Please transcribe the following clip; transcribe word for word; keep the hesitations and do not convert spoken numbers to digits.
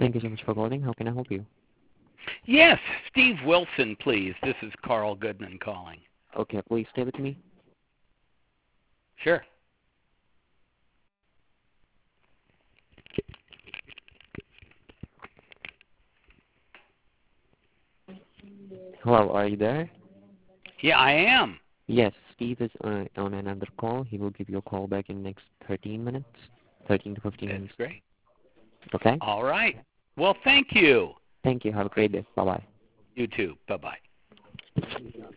Thank you so much for calling. How can I help you? Yes, Steve Wilson, please. This is Carl Goodman calling. Okay, please stay with me. Sure. Hello, are you there? Yeah, I am. Yes, Steve is uh, on another call. He will give you a call back in next thirteen minutes, thirteen to fifteen That's minutes. great. Okay? All right. Well, thank you. Thank you. Have a great day. Bye-bye. You too. Bye-bye.